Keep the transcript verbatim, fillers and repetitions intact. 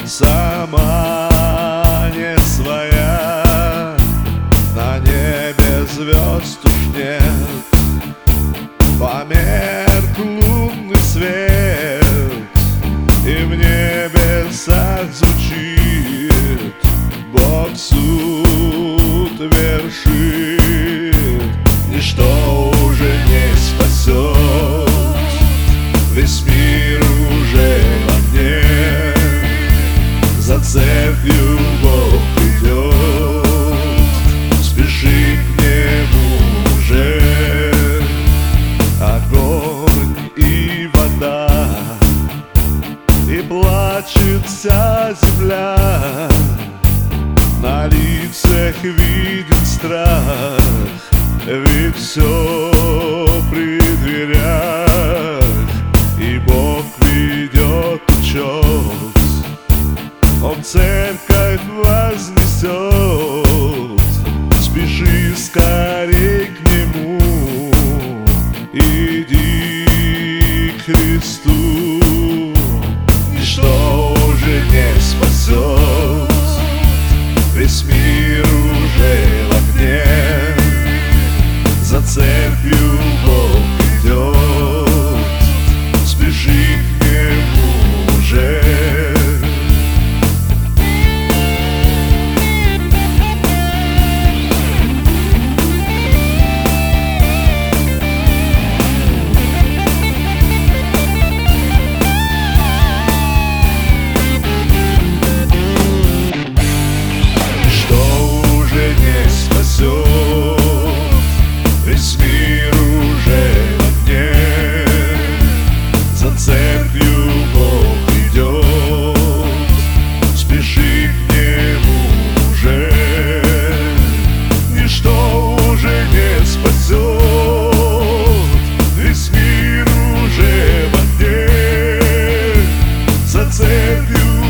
сама не своя. На небе звезд уж нет, померк лунный свет, и в небесах звучит: Бог суд вершит. Ничто уже не спасет, весь мир уже во мне. За церковью Бог идет, спеши к нему уже. Огонь и вода, и плачет вся земля. На лицах виден страх, ведь все при дверях, и Бог ведет учет. Он церковь вознесет, спеши скорей к нему, иди к Христу. Ничто уже не спасет, весь мир уже в огне. За церковью Бог идет, спеши к нему уже. Весь мир уже в огне. За церковью Бог идет, спеши к нему уже. Ничто уже не спасет, весь мир уже в огне. За церковью